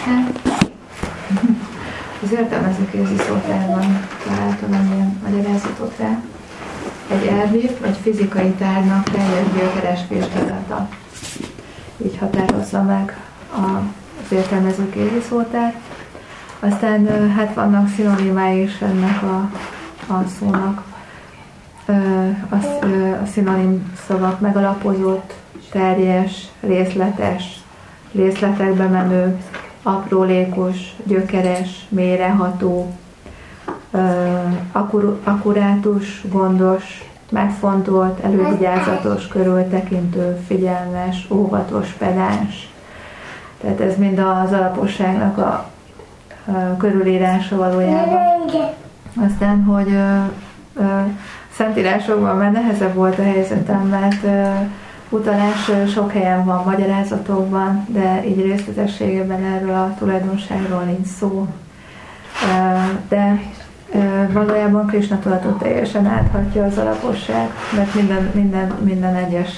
Az értelmezőkézi szótárban találtam ilyen magyarázatot rá. Egy elvi, egy fizikai tárgynak teljes gyökeres vizsgálata. Így határozza meg az értelmezőkézi szótár. Aztán hát vannak szinonimái is ennek a szónak. A szinonim szavak megalapozott, teljes, részletes, részletekbe menő, aprólékos, gyökeres, mélyreható, akkurátus, gondos, megfontolt, elővigyázatos, körültekintő, figyelmes, óvatos, pedáns. Tehát ez mind az alaposságnak a körülírása valójában. Aztán, hogy szentírásokban már nehezebb volt a helyzetem, mert utalás sok helyen van, magyarázatokban, de így részletességében erről a tulajdonságról nincs szó. De valójában Krisna tudatot teljesen áthatja az alaposság, mert minden egyes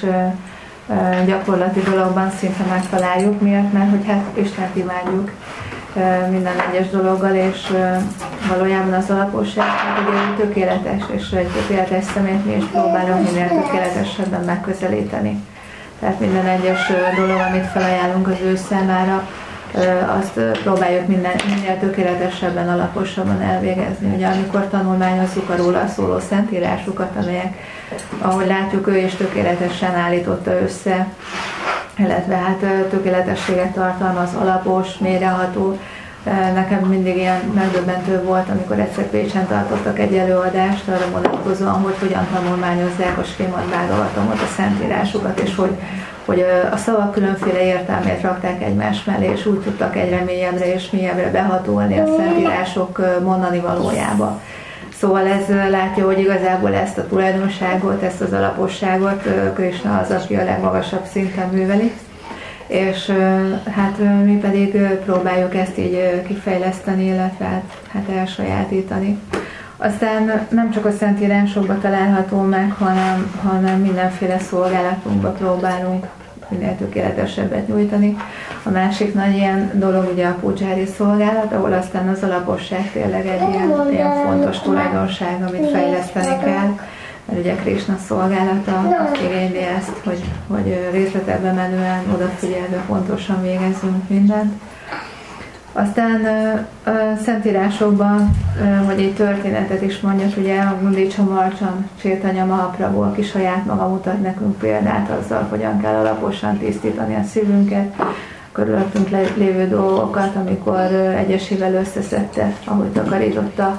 gyakorlati dologban szinte megtaláljuk. Miért? Mert hogy hát Istent imádjuk minden egyes dologgal, és valójában az alaposság ugye tökéletes, és egy tökéletes személyt mi is próbálunk minél tökéletesebben megközelíteni. Tehát minden egyes dolog, amit felajánlunk az ő számára, azt próbáljuk minél tökéletesebben, alaposabban elvégezni. Ugye amikor tanulmányozzuk a róla szóló szentírásukat, amelyek, ahogy látjuk, ő is tökéletesen állította össze, illetve hát tökéletességet tartalmaz, alapos, mélyreható. Nekem mindig ilyen megdöbbentő volt, amikor egyszer Pécsen tartottak egy előadást arra vonatkozóan, hogy hogyan tanulmányozzák a Srimad Bhagavatamot, a szentírásukat, és hogy a szavak különféle értelmét rakták egymás mellé, és úgy tudtak egyre mélyebbre és mélyebbre behatolni a szentírások mondani valójába. Szóval ez látja, hogy igazából ezt a tulajdonságot, ezt az alaposságot Krisna az, aki a legmagasabb szinten műveli, és hát mi pedig próbáljuk ezt így kifejleszteni, illetve hát elsajátítani. Aztán nem csak a szentírásokban található meg, hanem mindenféle szolgálatunkba próbálunk minél tökéletesebbet nyújtani. A másik nagy ilyen dolog ugye a pudzsári szolgálat, ahol aztán az alaposság tényleg egy ilyen fontos tulajdonság, amit fejleszteni kell, mert ugye Krisna szolgálata azt igényli ezt, hogy részletekbe menően, odafigyelve pontosan végezzünk mindent. Aztán a szentírásokban, hogy egy történetet is mondjak, ugye a Gundicsa Marcsan Chaitanya Mahaprabhu, aki saját maga mutat nekünk példát azzal, hogyan kell alaposan tisztítani a szívünket, körülöttünk lévő dolgokat, amikor egyesével összeszedte, ahogy takarította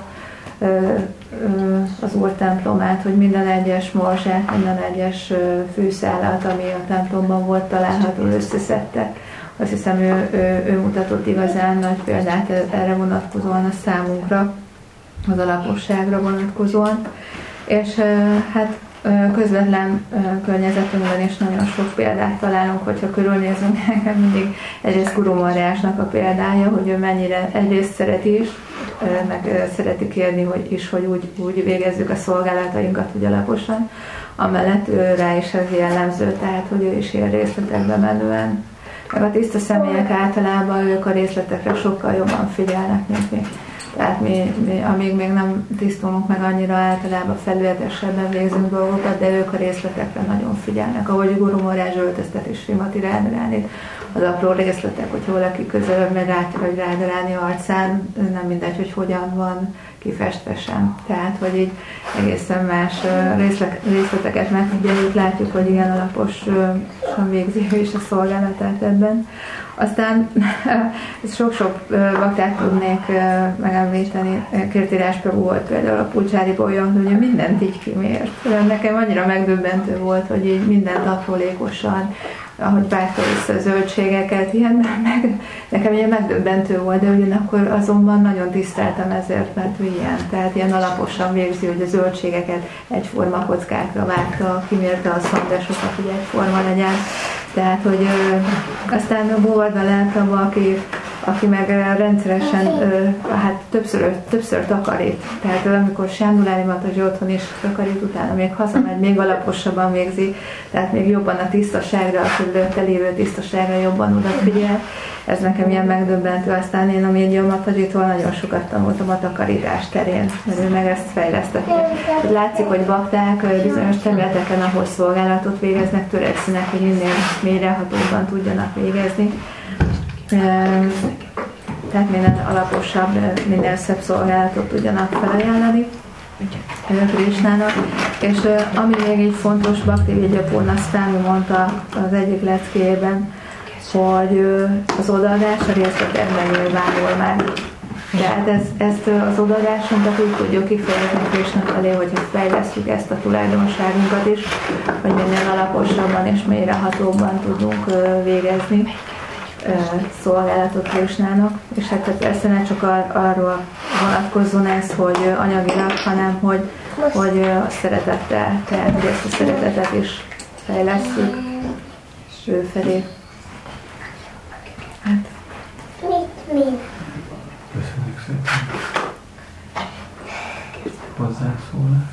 az Úr templomát, hogy minden egyes morzsát, minden egyes fűszálat, ami a templomban volt található, összeszedte. Azt hiszem, ő mutatott igazán nagy példát erre vonatkozóan a számunkra, az alaposságra vonatkozóan. És hát közvetlen környezetünkben is nagyon sok példát találunk, hogyha körülnézünk, nekem mindig egyrészt Guru Maharajnak a példája, hogy ő mennyire egyrészt szereti is, meg szereti kérni, hogy úgy végezzük a szolgálatainkat úgy alaposan, amellett ő rá is ez jellemző, tehát hogy ő is ilyen részletekbe menően. Meg a tiszta személyek általában ők a részletekre sokkal jobban figyelnek, mint mi. Tehát mi amíg még nem tisztulunk meg annyira, általában felületesebben végzünk dolgokat, de ők a részletekre nagyon figyelnek. Ahogy Guru Maharaj öltözteti Srimati Radharánit, az apró részletek, hogyha valaki közelebb megy, látja, hogy Radharani arcán, nem mindegy, hogy hogyan van kifestve sem. Tehát, hogy így egészen más részleteket megfigyeljük, látjuk, hogy igen alaposan végzi ő is a szolgálatát ebben. Aztán sok-sok baktát tudnék megemlíteni. Kirtírás Prabhu volt például a pudzsáriból olyan, hogy mindent így kimért. Nekem annyira megdöbbentő volt, hogy így mindent aprólékosan, ahogy vágta vissza a zöldségeket, ilyen, nekem ilyen megdöbbentő volt, de ugyanakkor azonban nagyon tiszteltem ezért, mert ő ilyen, tehát ilyen alaposan végzi, hogy a zöldségeket egyforma kockákra vágta, kimérte a szandesokat, hogy egyforma legyen. Tehát, hogy aztán a Govardhan Prabhu, aki meg rendszeresen hát többször takarít. Tehát amikor Sándulálni Mataji otthon is takarít, utána még hazamegy, még alaposabban végzi, tehát még jobban a tisztaságra, a körülötte lévő tisztaságra jobban odafigyel. ez nekem ilyen megdöbbentő. Aztán én a Médium Apadzsitól nagyon sokat tanultam a takarítás terén, mert ő meg ezt fejlesztette. Látszik, hogy bakták bizonyos területeken, ahol szolgálatot végeznek, törekszenek, hogy minél mélyrehatóbban tudjanak végezni. Tehát minél alaposabb, minél szebb szolgálatot tudjanak felajánlani Krisnának. És ami még egy fontos, Bhaktivedya Purnasztámi mondta az egyik leckéjében, hogy az odaadás a részletekben nyilvánul meg. Tehát ezt az odaadásunkat úgy tudjuk kifejezni Krisna felé, hogyha fejlesztjük ezt a tulajdonságunkat is, hogy minél alaposabban és mélyrehatóbban tudunk végezni szolgálatot Krisnának. És hát persze ne csak arról vonatkozzon ez, hogy anyagilag, hanem hogy a szeretettel, tehát hogy ezt a szeretetet is fejlesztjük ő felé. Hát. Köszönjük szépen. Hozzászólás.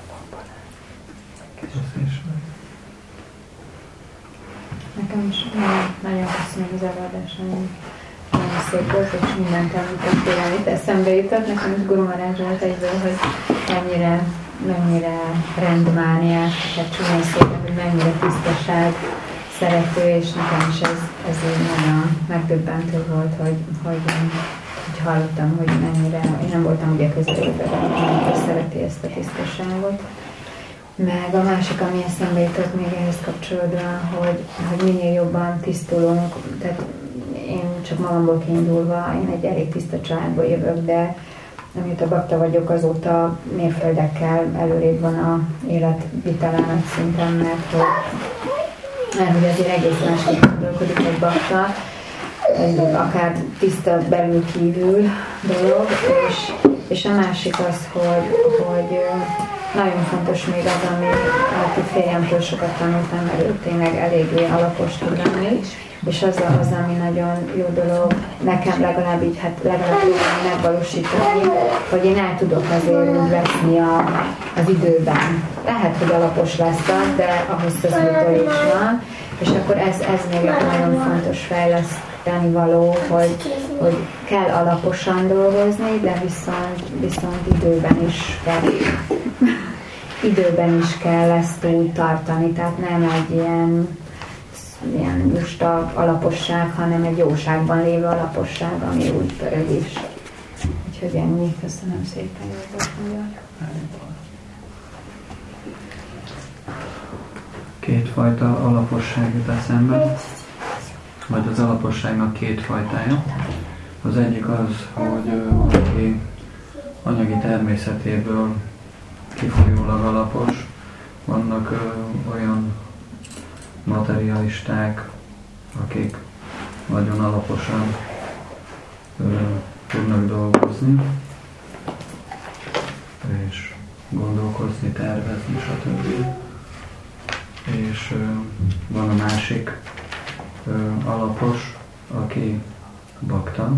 Nekem is nagyon köszönöm az előadáson, nagyon szép volt, és mindent említettél, amit eszembe jutott. Nekem is Guru Maharaj volt egyből, hogy mennyire rendmániás, tehát csúnyán szépen, hogy mennyire tisztaság szerető, és nekem is ez nagyon megdöbbentő volt, hogy hallottam, hogy mennyire, én nem voltam ugye közelében, amikor szereti ezt a tisztaságot. Meg a másik, ami eszembe jutott még ehhez kapcsolódva, hogy minél jobban tisztulunk, tehát én csak magamból kiindulva, én egy elég tiszta családból jövök, de amióta bakta vagyok, azóta mérföldekkel előrébb van a élet vitalállat szinten, mert hogy azért egész másképp gondolkodik egy bakta, akár tiszta belül kívül dolog, és a másik az, hogy nagyon fontos még az, amit férjemtől sokat tanultam, mert ő tényleg eléggé alapos tud lenni, és az, ami nagyon jó dolog, nekem legalább így, hát legalább megvalósítani, hogy én el tudok azért úgy veszni az időben. Lehet, hogy alapos lesz az, de ahhoz szözlőtől is van, és akkor ez még egy nagyon fontos fejleszteni való, hogy kell alaposan dolgozni, de viszont időben is kell ezt úgy tartani, tehát nem egy ilyen lusta alaposság, hanem egy jóságban lévő alaposság, ami úgy pörög is. Úgyhogy ennyi, köszönöm szépen, jó volt. Kétfajta alaposság jut eszembe, vagy az alaposságnak két fajtája. Az egyik az, hogy valaki anyagi természetéből kifolyólag alapos. Vannak olyan materialisták, akik nagyon alaposan tudnak dolgozni, és gondolkozni, tervezni, stb. És van a másik alapos, aki bakta,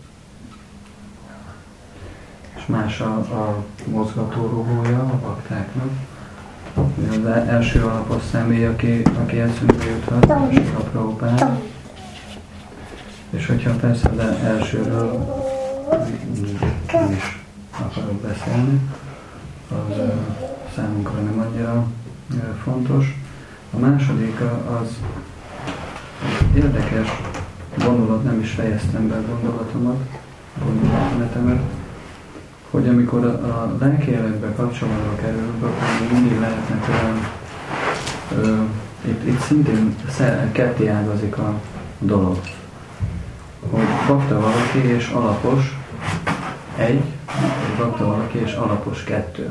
és más a mozgatórugója a baktáknak. Az első alapos személy, aki eszünkbe juthat, a Prabhupád. És hogyha persze de elsőről nem is akarok beszélni, az számunkra nem annyira fontos. A második az érdekes gondolat, nem is fejeztem be a gondolatomat, hogy amikor a lelki életbe kapcsolatba kerülünk, akkor mindig lehetnek olyan, itt szintén ketté ágazik a dolog, hogy bakta valaki és alapos egy, és bakta valaki és alapos kettő.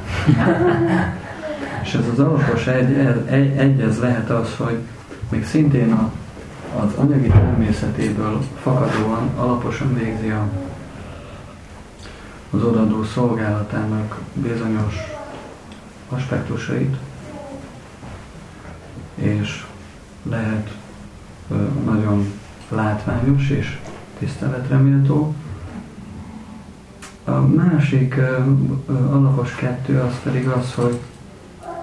És ez az alapos egy ez lehet az, hogy még szintén az anyagi természetéből fakadóan alaposan végzi az odaadó szolgálatának bizonyos aspektusait, és lehet nagyon látványos és tiszteletreméltó. A másik alapos kettő az pedig az,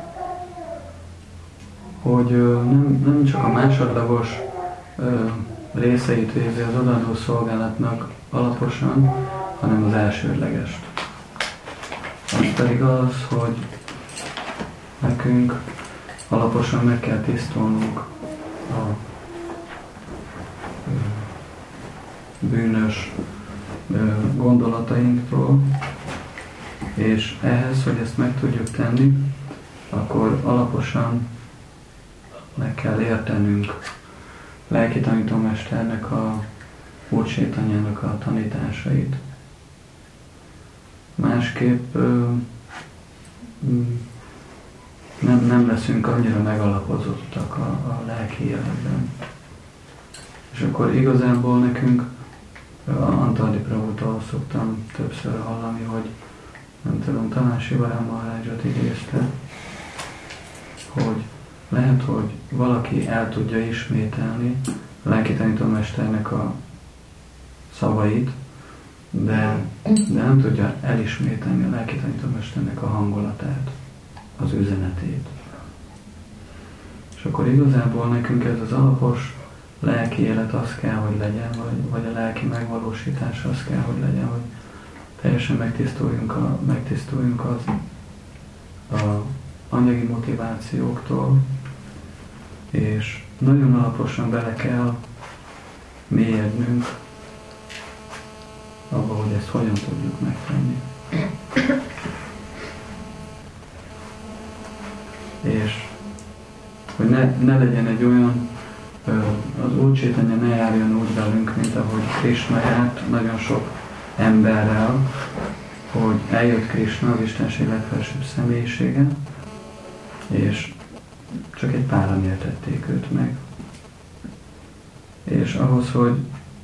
hogy nem csak a másodlagos részeit végzi az odaadó szolgálatnak alaposan, hanem az elsődlegest. Az pedig az, hogy nekünk alaposan meg kell tisztulnunk a bűnös gondolatainktól, és ehhez, hogy ezt meg tudjuk tenni, akkor alaposan meg kell értenünk lelki tanítómesternek, a Úr Sétanyának a tanításait. Másképp nem leszünk annyira megalapozottak a lelki életben. És akkor igazából nekünk, Antali Prabhutól szoktam többször hallani, hogy nem tudom, talán Sivaram Maharajat idézte, hogy lehet, hogy valaki el tudja ismételni a lelki tanítómesternek a szavait, de nem tudja elismételni a lelki tanítómesternek a hangulatát, az üzenetét. És akkor igazából nekünk ez az alapos lelki élet az kell, hogy legyen, vagy a lelki megvalósítás az kell, hogy legyen, hogy teljesen megtisztuljunk az anyagi motivációktól, és nagyon alaposan bele kell mélyednünk abba, hogy ezt hogyan tudjuk megtenni. És hogy ne legyen egy olyan, az Úr Chaitanya ne járjon úgy velünk, mint ahogy Krishna járt nagyon sok emberrel, hogy eljött Krishna, az Istenség legfelsőbb személyisége, és csak egy páran értették őt meg. És ahhoz, hogy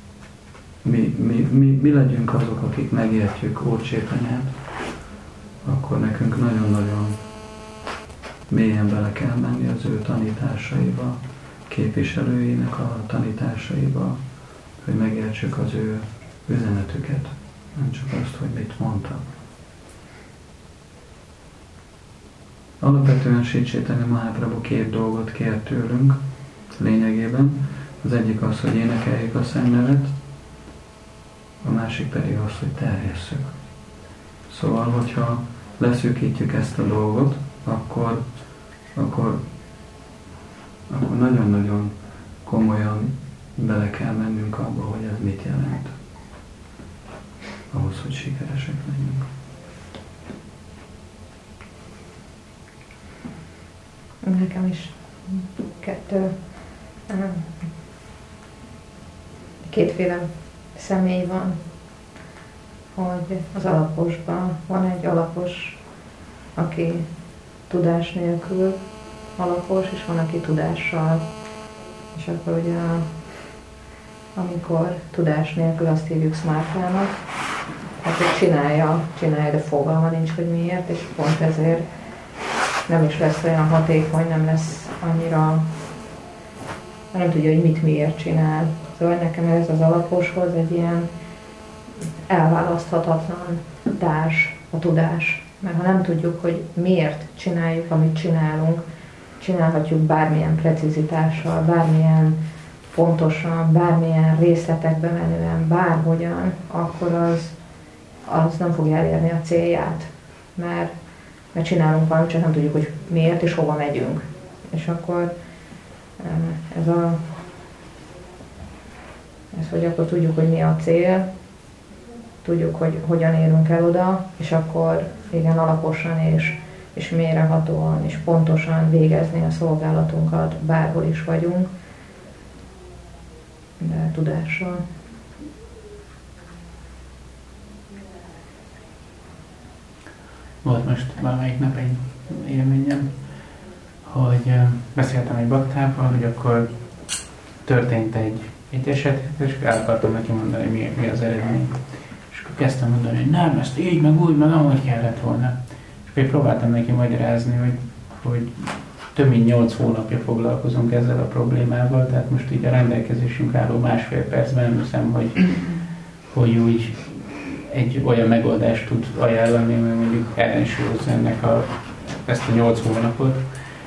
mi legyünk azok, akik megértjük Úr Chaitanyát, akkor nekünk nagyon-nagyon mélyen bele kell menni az ő tanításaiba, képviselőinek a tanításaiba, hogy megértsük az ő üzenetüket, nem csak azt, hogy mit mondtak. Alapvetően Sri Chaitanya Mahaprabhu két dolgot kér tőlünk lényegében. Az egyik az, hogy énekeljük a Szentnevet, a másik pedig az, hogy terjesszük. Szóval, hogyha leszűkítjük ezt a dolgot, akkor nagyon-nagyon komolyan bele kell mennünk abba, hogy ez mit jelent. Ahhoz, hogy sikeresek legyünk. Nekem is kétféle személy van, hogy az alaposban van egy alapos, aki tudás nélkül alapos, és van, aki tudással. És akkor ugye, amikor tudás nélkül, azt hívjuk smártának, hát hogy csinálja, de fogalma nincs, hogy miért, és pont ezért nem is lesz olyan hatékony, nem lesz annyira, nem tudja, hogy mit miért csinál. Szóval nekem ez az alaposhoz egy ilyen elválaszthatatlan társ, a tudás. Mert ha nem tudjuk, hogy miért csináljuk, amit csinálunk, csinálhatjuk bármilyen precizitással, bármilyen pontosan, bármilyen részletekbe menően, bárhogyan, akkor az nem fogja elérni a célját. Mert csinálunk valamit, csak nem tudjuk, hogy miért és hova megyünk. És akkor hogy akkor tudjuk, hogy mi a cél, tudjuk, hogy hogyan érünk el oda, és akkor igen, alaposan és mélyrehatóan és pontosan végezni a szolgálatunkat, bárhol is vagyunk, de tudással. Volt most valamelyik nap egy élményem, hogy beszéltem egy baktával, hogy akkor történt egy eset, és el akartam neki mondani, mi az eredmény. És akkor kezdtem mondani, hogy nem, ezt így, meg úgy, meg amúgy kellett volna. És akkor próbáltam neki magyarázni, hogy több mint 8 hónapja foglalkozunk ezzel a problémával, tehát most így a rendelkezésünk álló 1,5 percben nem hiszem, hogy úgy egy olyan megoldást tud ajánlani, hogy mondjuk ellensúlyozza ezt a 8 hónapot.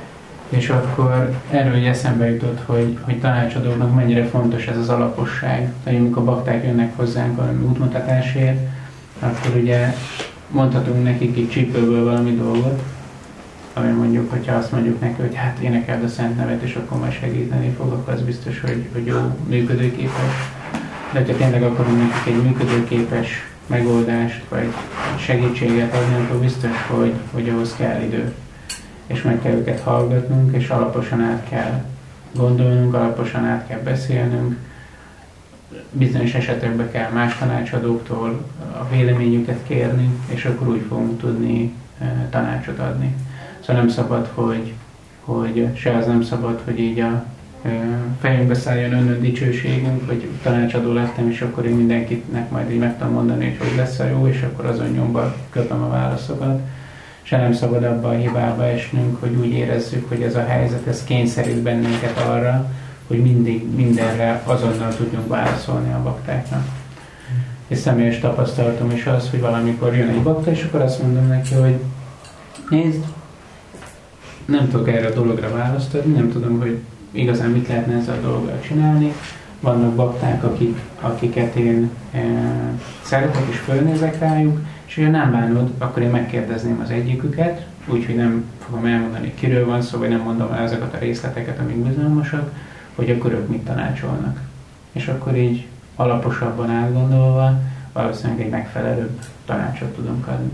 És akkor erről így eszembe jutott, hogy tanácsadóknak mennyire fontos ez az alaposság, hogy amikor bakták jönnek hozzánk valami útmutatásért, akkor ugye mondhatunk nekik így csípőből valami dolgot, ami mondjuk, hogyha azt mondjuk neki, hogy hát énekeld a Szent Nevet, és akkor majd segíteni fog, akkor az biztos, hogy jó, működőképes. De hogyha tényleg akarunk nekik egy működőképes megoldást, vagy segítséget adni, akkor biztos, hogy ahhoz kell idő. És meg kell őket hallgatnunk, és alaposan át kell gondolnunk, alaposan át kell beszélnünk. Bizonyos esetekben kell más tanácsadóktól a véleményüket kérni, és akkor úgy fogunk tudni tanácsot adni. Szóval nem szabad, hogy se az nem szabad, hogy így a fejünkbe szálljon önnön dicsőségünk, hogy tanácsadó lettem, és akkor én mindenkinek majd így meg tudom mondani, hogy lesz a jó, és akkor azon nyomba köpöm a válaszokat. Se nem szabad abba a hibába esnünk, hogy úgy érezzük, hogy ez a helyzet, ez kényszerít bennünket arra, hogy mindig mindenre azonnal tudjunk válaszolni a baktáknak. És személyes tapasztalatom is az, hogy valamikor jön egy bakta, és akkor azt mondom neki, hogy nézd, nem tudok erre a dologra választ adni, nem tudom, hogy igazán mit lehetne ezzel a dologgal csinálni. Vannak bakták, akiket én szeretek és fölnézek rájuk, és ha nem bánod, akkor én megkérdezném az egyiküket, úgyhogy nem fogom elmondani, kiről van szó, vagy nem mondom el ezeket a részleteket, amik bizalmasak, hogy akkor ők mit tanácsolnak. És akkor így alaposabban átgondolva valószínűleg egy megfelelőbb tanácsot tudunk adni.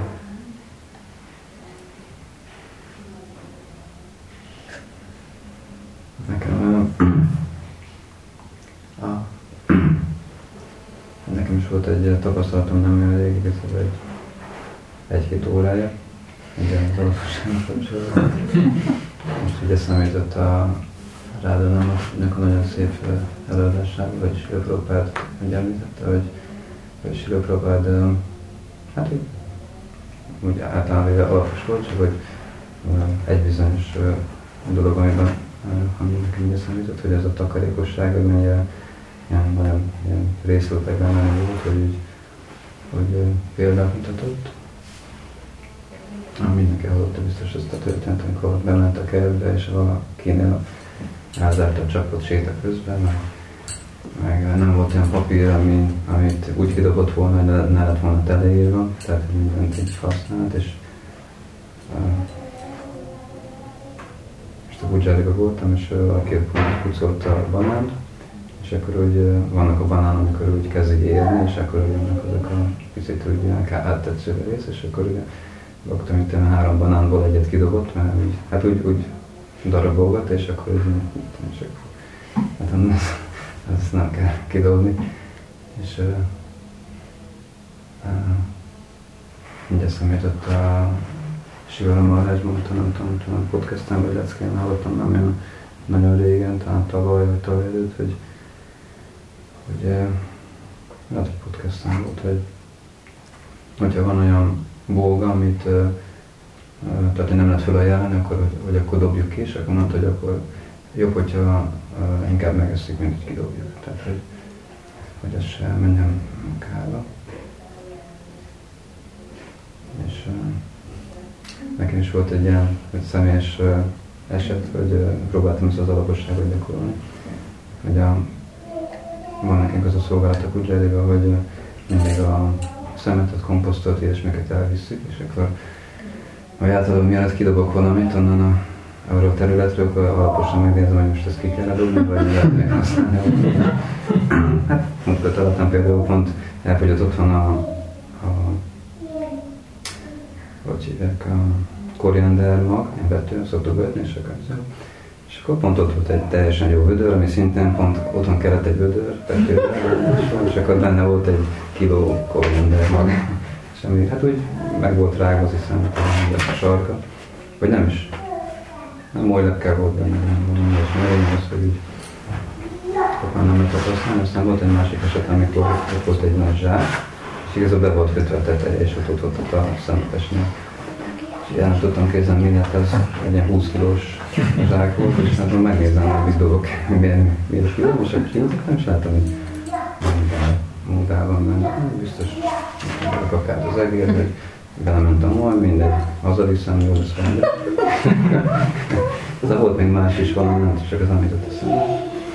Nekem is volt egy tapasztalatom, nem olyan rég, igazából egy-két órája, igen, az alaposságnak kapcsolatban. Most így eszembe jutott a Rádanámnak a nagyon szép előadásából, hogy Srila Prabhupád említette, hogy Srila Prabhupád hát úgy általában alapos volt, csak hogy egy bizonyos dolog, ami nekem eszembe jutott, hogy ez a takarékosság, hogy mennyire ilyen részletekben nagyon volt, hogy példát mutatott. Mindenki hallotta biztos ezt a történet, amikor bement a kertbe, és valakinél elzárt a csapot séta közben, meg nem volt olyan papír, amit úgy kidobott volna, hogy ne lett volna teleírva, tehát mindent így használt, és a Gudzsáriba voltam, és valaki pucolta a banánt, és akkor úgy vannak a banán, amikor úgy kezdik érni, és akkor jönnek azok a picit úgy áttetsző rész, és akkor ugye baktam, mint 3 banánból egyet kidobott, mert úgy, hát úgy darabolgat, és akkor úgy, hát ezt nem kell kidobni. És így eszembe jutott a Sivala Maharaj mondta, nem tudom, a podcasten vagy leckén hallottam, nem nagyon régen, talán tavaly vagy tavaly előtt, hogy lehet, hogy podcasten volt, hogyha van olyan bolga, amit tehát nem lehet felajánlani, hogy akkor dobjuk ki, és akkor mondta, hogy akkor jobb, hogyha inkább megesszük, mint hogy kidobjuk. Tehát, hogy ez se menjen kárba. És nekem is volt egy ilyen személyes eset, hogy próbáltam ezt az alaposságot gyakorolni. Hogy van nekünk az a szolgálat a Gudzsáriban, hogy mindig a szemetet, komposztot, ilyesmiket elvisszük, és akkor vagy általában mielőtt kidobok valamit onnan arról a területről, akkor alaposan megnézem, hogy most ezt ki kell dobni, vagy lehet még használni. Hát, múltkor találtam például pont elfogyott otthon hogy hívják, a koriander mag, én vetően szoktuk vetni, és akkor pont ott volt egy teljesen jó vödör, ami szintén pont otthon kellett egy vödör, és akkor benne volt egy kiló koriander mag. Semmi, hát úgy meg volt rágva, az hiszem, a sarka, vagy nem is. Nem olylepkel volt benne, nem valami ilyesmi, az, hogy így sokan nem lehetett használni. Aztán volt egy másik eset, amikor ott volt egy nagy zsák, és igazából be volt kötve a teteje, és ott volt a szemetesnél. És el nem tudtam képzelni, mindent ez egy ilyen 20 kilós zsák volt, és hát megnézem, hogy mit dobok, miért kiló, és akkor kinyitok, és láttam, hogy munkában menni, biztos akár az egér, hogy belementem volna, mindegy, hazaviszem, jó lesz rendben. aztán volt még más is valami, nem csak az, amit ott eszembe.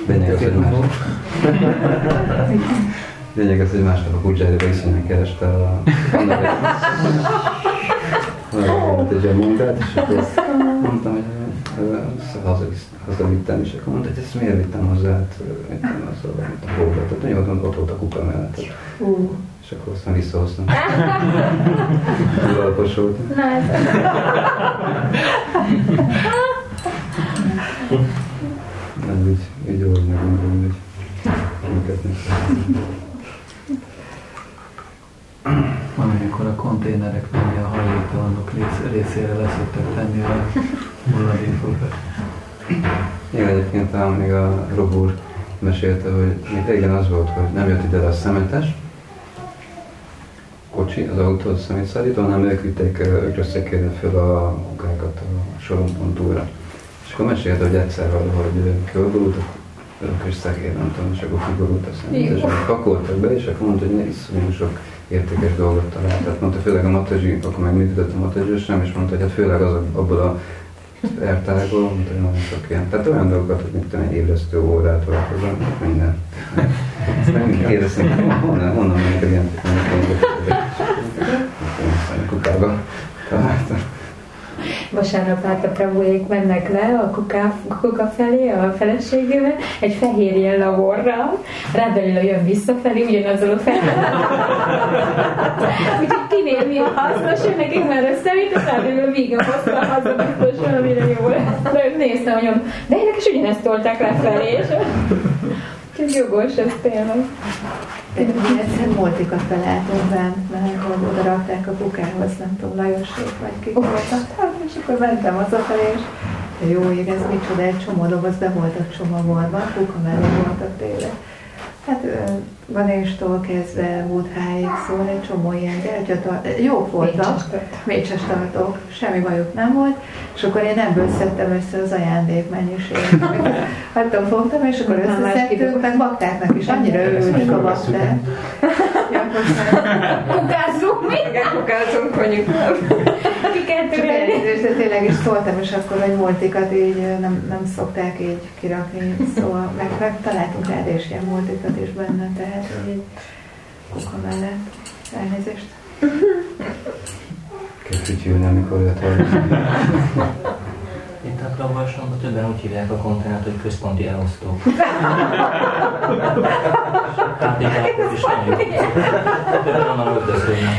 Lényeg az, hogy másnap a Kudzsáriba iszonyán kereste egy olyan munkát, és akkor mondtam, hogy hazavittem, és akkor mondta, hogy ezt miért vittem hozzá, hát vittem azzal, amit a hóba, tehát ott volt a kuka mellett. És akkor aztán visszahoztam. Túl alapos volt. Nem, úgy jól megmondom, hogy minket nem. Van, amikor a konténerek menni a hajléktalanok részére leszoktak tenni a hulladékokat. Igen, egyébként még a Rob úr mesélte, hogy még régen az volt, hogy nem jött ide a szemetes kocsi, az autó, a szemétszállító, hanem ők vitték, ők összekérni föl a kukákat a sorompon túlra. És akkor mesélte, hogy egyszer valahogy kölborult a kis szekér, nem tudom, és akkor kiborult a szemét, és akkor pakoltak be, és akkor mondta, hogy ne iszonyú sok értékes dolgot talált. Tehát mondta, főleg a matazsi, akkor meg működött a matazsi sem, és mondta, hogy hát főleg az abból a ertágból, mondta, hogy nagyon sok ilyen. Tehát olyan dolgokat, hogy mint egy ébresztő órát valakozom, minden. Nem kérdeztem, honnan mondjuk ilyen kukába találtam. Vasárnap a Prabhuék mennek le a kuka felé, a feleségével, egy fehér ilyen laborral, rábelül jön visszafelé, ugyanazzal a fehér. Úgyhogy kinél mi a hasznos, hogy nekik már összevitt, és rábelül víg a hasznos, haza biztos valamire jó lesz. De néztem, hogy de ének is ugyanezt tolták lefelé, és úgyhogy jogos ez tényleg. Egyszer multikat találtunk bent, mert oda rakták a kukához, nem tudom, Lajosék vagy kik voltak. Hát, és akkor mentem hazafelé, és jó ég, ez micsoda, egy csomó doboz be voltak csomagolva, kuka mellé voltak tényleg. Hát Ganéstól kezdve Buddháig, szóval egy csomó ilyen jók voltak, mécses tartók, semmi bajuk nem volt, és akkor én ebből szedtem össze az ajándék mennyiséget, amit hattam fogtam, és akkor összeszedtük, meg baktáknak is annyira örültek a bakták. Kukázzunk mi? Igen, kukázzunk, mondjuk nem. Ki kell törölni. De tényleg is szóltam, és akkor egy multikat így nem szokták így kirakni, szóval meg találtunk rád és ilyen multikat is benne, tehát így kuka mellett. Elnézést. Kell fütyülni, amikor jött hallani. Itt a Klabbarsonban többen úgy hívják a konténert, hogy központi elosztó. Tátékákat is nagyon jó. Többen onnan öltözködnek.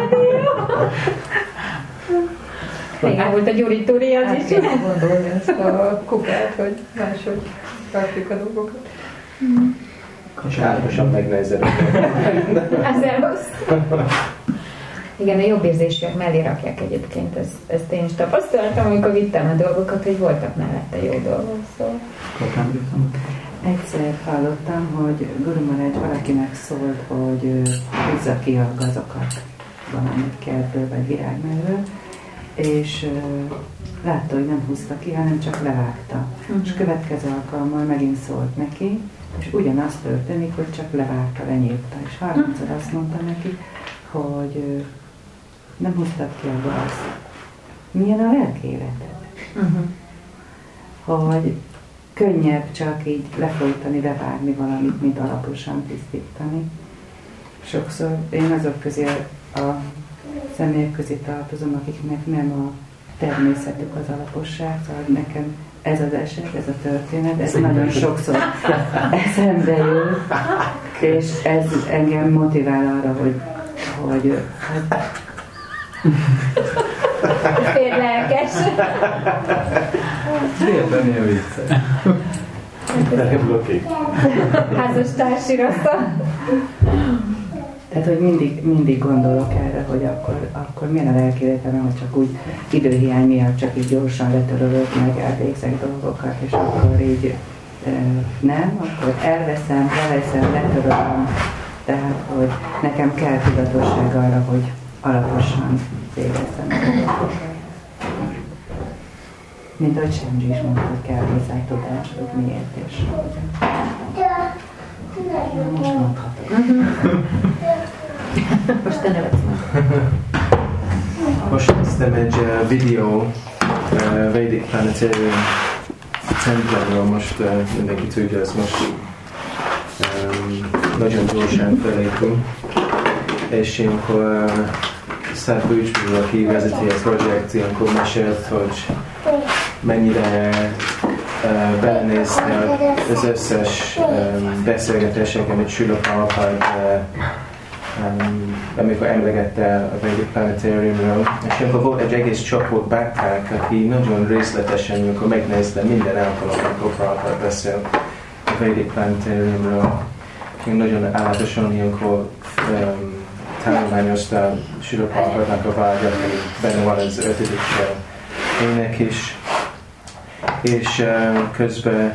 Régen volt a Gyuri Turi, az is csinál. Gondolni ezt a kukát, hogy máshogy rakjuk a dolgokat. Sárosan megnehezebb. Ez elhoszt. Igen, a jobb érzésűek mellé rakják egyébként, ezt én is tapasztaltam, amikor vittem a dolgokat, hogy voltak mellette jó dolgok, szóval. Egyszer hallottam, hogy Guru Maharaj valakinek szólt, hogy húzza ki a gazokat valamit kertből vagy virág mellől, és látta, hogy nem húzta ki, hanem csak levágta. És következő alkalommal megint szólt neki, és ugyanaz történik, hogy csak levágta, lenyírta. És harmadszor azt mondta neki, hogy nem húztad ki a gazt. Milyen a lelki életed? Hogy könnyebb csak így lefolytani, levágni valamit, mint alaposan tisztítani. Sokszor én azok közé a személyek közé tartozom, akiknek nem a természetük az alaposság, szóval nekem ez az eset, ez a történet, ez nagyon sokszor eszembe jut, és ez engem motivál arra, hogy fél lelkes. Félben ilyen vicces. Házastársi rossz. Tehát, hogy mindig gondolok erre, hogy akkor milyen a lelki életem, hogy csak úgy időhiány miatt csak így gyorsan letörölök, meg elvégzek dolgokat, és akkor így nem, akkor elveszem, leveszem, letörölöm. Tehát, hogy nekem kell tudatosság arra, hogy alaposan végezzem. Mint ahogy Semji is mondta, hogy kell hozzá tudás, hogy miért és most mondhatok. Most te nevetsz meg. Most néztem egy videó Vedic Planetarium templomról most mindenki tudja, ez most nagyon gyorsan felépül, és ilyenkor Szár Bőcsből, aki vezeti a projekt, ilyenkor mesélt, hogy mennyire belenézte az összes beszélgetések, amit Srila Prabhupada amikor emlegette a Vedic Planetariumról, és akkor volt egy egész csoport báták, aki nagyon részletesen amikor megnézte minden alkalommal, amikor Prabhupada beszél a Vedic Planetariumról. Nagyon állatosan ilyenkor tanulmányozta Srila Prabhupada-nak a vágyat, ami benne van az 5. ének is. És közben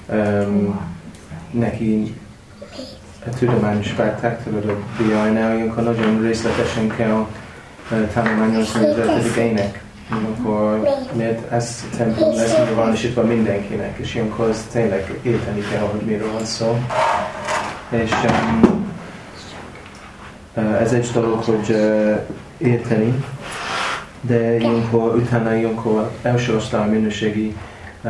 neki a tudományos párták, tudod, a BI-nál, ilyenkor nagyon részletesen kell tanulmányozni az 5. ének. Ilyenkor, mert ez a templom lesz nyilvánosítva mindenkinek, és ilyenkor az tényleg érteni kell, hogy miről van szó. És ez egy dolog, hogy érteni, de ilyenkor, utána ilyenkor első osztály minőségi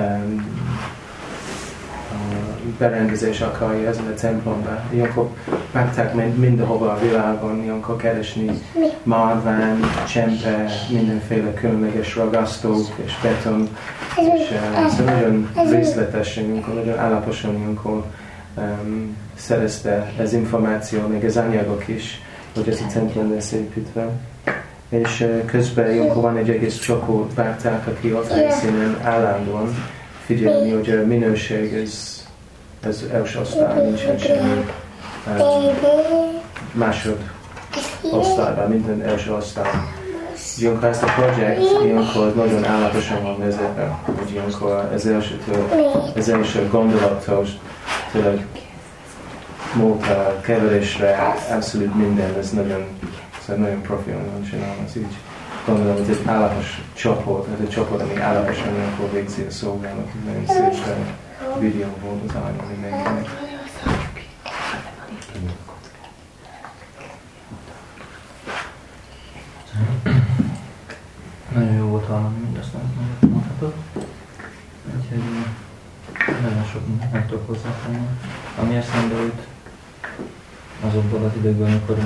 berendezés akarja ezen a templomban. Ilyenkor megták mindenhova a világon, ilyenkor keresni márvány, csempe, mindenféle különleges ragasztók és beton. És szóval nagyon részletesen, ilyenkor nagyon állaposan ilyenkor szerezte az információ, még az anyagok is, hogy ez a templom lesz építve. És közben ilyenkor van egy egész csoport bárták, aki ott helyszínen állandóan figyelni, hogy a minőség ez első osztály, nincsen semmi másod osztályban, minden első osztály. Ilyenkor ezt a projekt ilyenkor nagyon állatosan van vezetve, hogy ilyenkor az első gondolattól tényleg módra, keverésre, abszolút minden, ez nagyon profilan van csinálva, ez így gondolom, hogy egy állapos csoport, ez egy csoport, ami állaposan ilyenkor végzi a szolgálat, nagyon szép videó volt az anya mindenkinek. Nagyon jó volt hallani mindazt, amit mondhatott. Úgyhogy nagyon sok mindent nem tudok hozzátenni. Ami eszembe jut azokból az időkből, amikor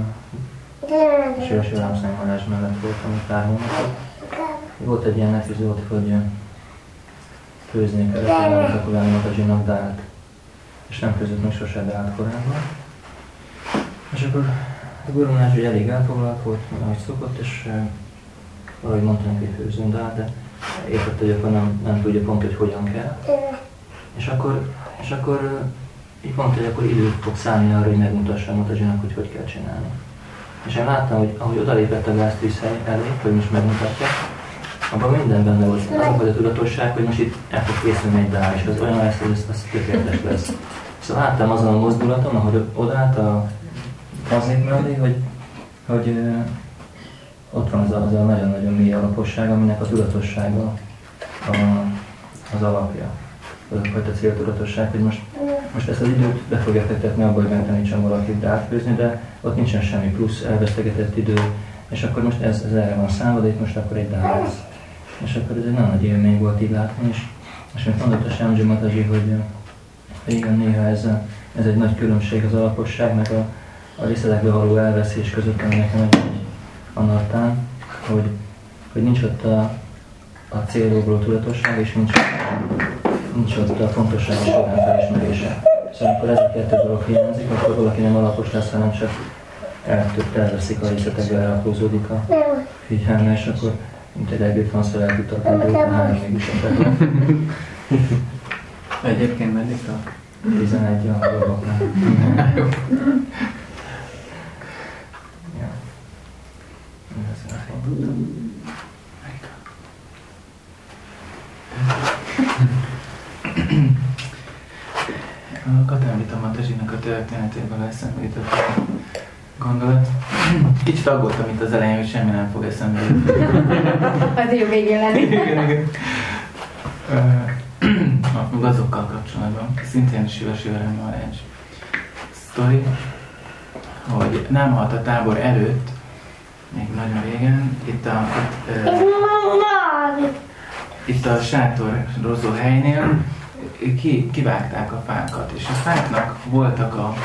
Sri Rámszai Marázs mellett voltam pár hónapot. Volt egy ilyen epizód, hogy főzni kellett, akkor Matajinak dált, és nem főzött még sose dált korábban. És akkor a Guru Maharaj elég elfoglalt volt, ahogy szokott, és valahogy mondta neki, hogy főzön dál, de értette, hogy akkor nem tudja pont, hogy hogyan kell. És akkor így mondta, hogy akkor időt fog szállni arra, hogy megmutassa Matajinak, hogy kell csinálni. És én láttam, hogy ahogy odalépett a gáztűzhely elé, hogy most megmutatja, abban minden benne volt. Az volt a tudatosság, hogy most itt el fog készülni egy dál, és az olyan lesz, hogy ez tökéletes lesz. Szóval láttam azon a mozdulaton, ahogy odállt a fazék mellé, hogy ott van az a nagyon-nagyon mély alaposság, aminek a tudatossága az alapja. Az a fajta céltudatosság, hogy most ezt az időt be fogja fektetni abba, hogy megtanítsam valakit dálfőzni, de ott nincsen semmi plusz elvesztegetett idő, és akkor most ez erre van számva, de itt most akkor egy dál lesz. És akkor ez egy nagyon nagy élmény volt így látni, és mint mondott a Shyamji Mataji, hogy igen, néha ez egy nagy különbség az alaposság, meg a részletekbe való elveszés között, ami nekem egy anartán, hogy nincs ott a célról való tudatosság, és nincs ott a fontosság és olyan felismerése. Szóval amikor ez a kettő dolog hiányzik, akkor valaki nem alapos lesz, hanem csak elveszik a részletekbe, elaprózódik a figyelme, és akkor mint egy egész van szó, eljutott a időt, három mégis a felül. Egyébként meddig tart? 11 a dolgoknál. Jó. Ja. Ez elfoglaltam. A Katámita Matajinak a történetéből eszembe jutott a gondolat. Kicsit aggódtam itt az elején, hogy semmi nem fog eszembe jutni. Az jó végén lenni. Igen. A gazokkal kapcsolatban, szintén Siva Maharaj sztori, hogy nem halt a tábor előtt, még nagyon régen, itt itt a sátorozó helynél kivágták a fákat, és a fáknak voltak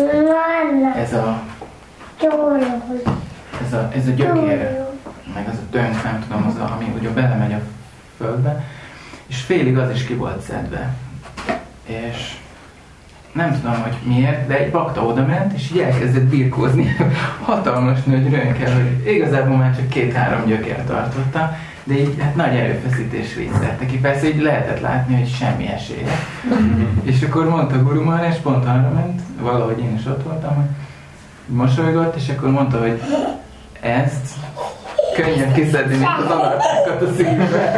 ez a gyökér, meg az a tönk, nem tudom, az ami ugye belemegy a földbe, és félig az is ki volt szedve. És nem tudom, hogy miért, de egy bakta oda ment, és így elkezdett birkózni hatalmas nagy rönkkel, hogy igazából már csak 2-3 gyökér tartotta, de így hát nagy erőfeszítésre így szedte ki. Persze így lehetett látni, hogy semmi esélye. És akkor mondta Guru Maharaj, és pont arra ment, valahogy én is ott voltam, hogy mosolygott, és akkor mondta, hogy ezt könnyebb kiszedni, mint az alartákat a szívbe.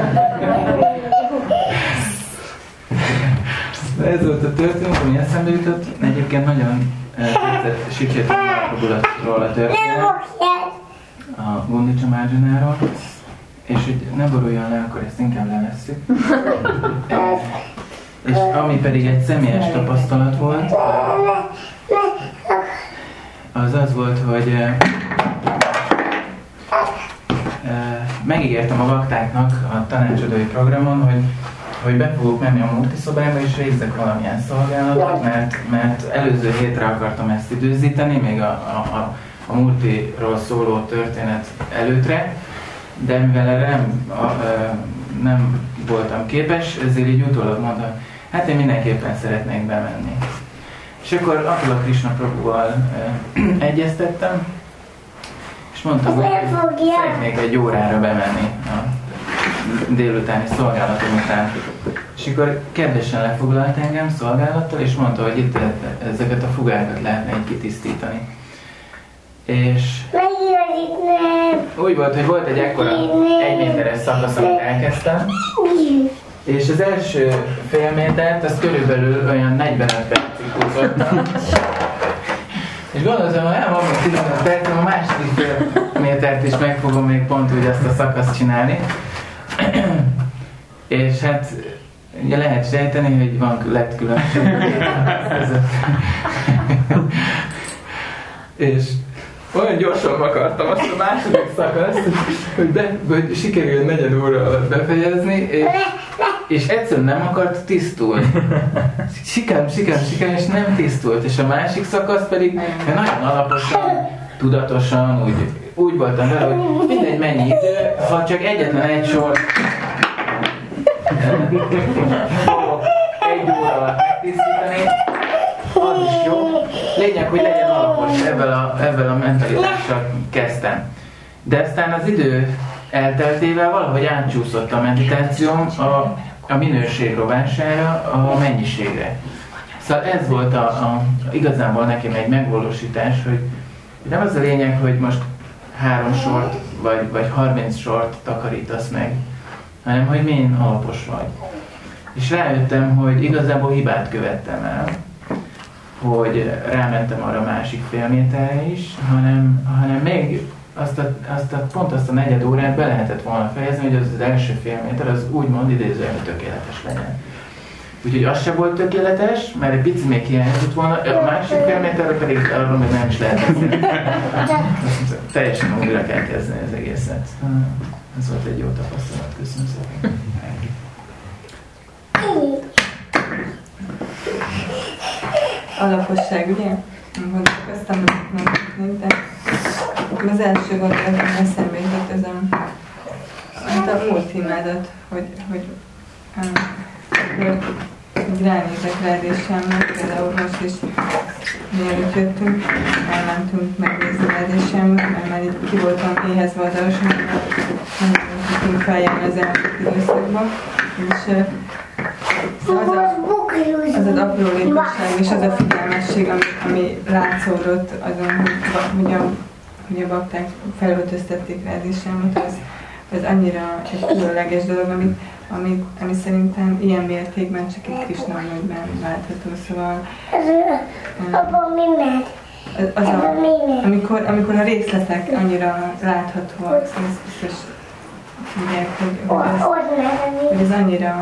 Ez volt a történet, ami eszembe jutott. Egyébként nagyon sikert a a történet a Gundicha Márgyanáról. És hogy ne boruljon le, akkor ezt inkább levesszük. És ami pedig egy személyes tapasztalat volt, az volt, hogy megígértem a baktáknak a tanácsadói programon, hogy be fogok menni a Murti szobába, és végzek valamilyen szolgálatot, mert előző hétre akartam ezt időzíteni, még a Murtiról szóló történet előttre, de mivel erre nem voltam képes, ezért így utólag mondtam, hát én mindenképpen szeretnék bemenni. És akkor Atula Krishna Prabhuval egyeztettem, és mondtam, hogy szeretnék egy órára bemenni a délutáni szolgálatom után. És akkor kedvesen lefoglalt engem szolgálattal, és mondta, hogy itt ezeket a fugákat lehetne így kitisztítani. És úgy volt, hogy volt egy ekkora 1 méteres szakasz, amit elkezdtem, és az első fél métert, az körülbelül olyan 45 percig húzottam. És gondoltam, hogy van még 15 percem, a második fél métert is meg fogom még pont úgy ezt a szakaszt csinálni. És hát ugye lehet sejteni, hogy lett különbség. És olyan gyorsan akartam azt a második szakaszt, hogy sikerül 4 óra alatt befejezni, és egyszerűen nem akart tisztulni. Sikám, és nem tisztult. És a másik szakasz pedig nagyon alaposan, tudatosan, úgy voltam vele, hogy mindegy mennyi idő, ha csak egyetlen egy sor 1 óra alatt megtisztítani, az is jó. Lényeg, hogy legyen alapos, ebben a mentalitással kezdtem. De aztán az idő elteltével valahogy átcsúszott a meditációm a minőség rovására, a mennyiségre. Szóval ez volt igazából nekem egy megvalósítás, hogy nem az a lényeg, hogy most 3 sort vagy 30 sort takarítasz meg, hanem hogy milyen alapos vagy. És rájöttem, hogy igazából hibát követtem el, hogy rámentem arra a másik fél méterre is, hanem még pont azt a 4 órát be lehetett volna fejezni, hogy az első fél méter az úgymond idézőjelben tökéletes legyen. Úgyhogy az se volt tökéletes, mert egy pici még hiányzott volna, a másik fél méterre pedig arról még nem is lehet beszélni. Teljesen újra kell kezdeni az egészet. Ez volt egy jó tapasztalat, köszönöm szépen. Alaposság, ugye? Gondolkoztam, de az első gondolat, ami eszembe jutott, ez a múlt imádat, hogy ránézek rád és semmi, például most is mielőtt jöttünk, elmentünk megnézni rád és semmi, mert már így ki voltam éhezve az alsón, nem tudtunk feljárni az elmúlt időszakban, és az az aprólékosság és az a figyelmesség, ami látszódott azon, hogy a bakták felöltöztették rád és semmit, az annyira egy különleges dolog, ami szerintem ilyen mértékben csak egy Krishna anyagban látható, szóval amikor a részletek annyira láthatóak, szóval ezt biztos tudják, hogy ez annyira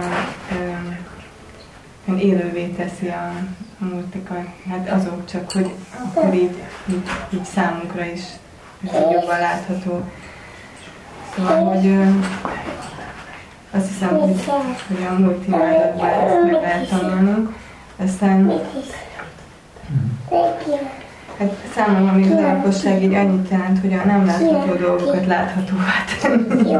élővé teszi a múltikat, hát azok csak, hogy akkor így számunkra is jobban látható. Szóval, hogy azt hiszem, hogy a múlt imádatban ezt meg lehet tanulnunk. Aztán hát számomra még az alaposság így annyit jelent, hogy a nem látható dolgokat láthatóvá tenni.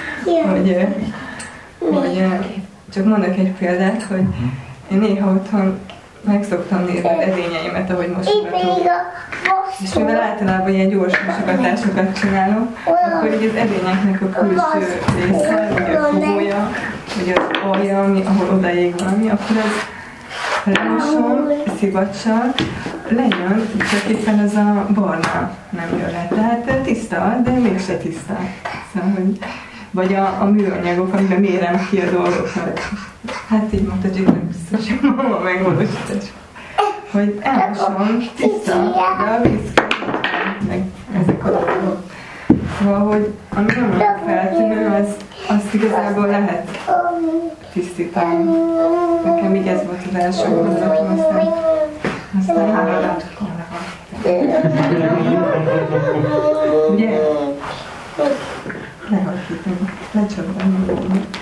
hogy csak mondok egy példát, hogy én néha otthon meg szoktam nézni az edényeimet, ahogy mosogatok. És mivel általában ilyen gyors mosogatásokat csinálok, akkor így az edényeknek a külső része, vagy a fogója, vagy az alja, ahol odaég valami, akkor az lemosom, szivacsal, lejön, csak éppen az a barna nem jön le. Tehát tiszta, de mégse tiszta. Szóval, hogy vagy a műanyagok, amiben mérem ki a dolgokat. Hát így mondta, hogy nem biztos, hogy mama megvalósítás. Hogy elmosom, tiszta, de a víz meg ezek a dolgok. Szóval, hogy ami nem olyan feltűnő, azt igazából lehet tisztítani. Nekem így ez volt az első gondolatom, aztán háladát ugye? Lehagyítom, lecsapom magam.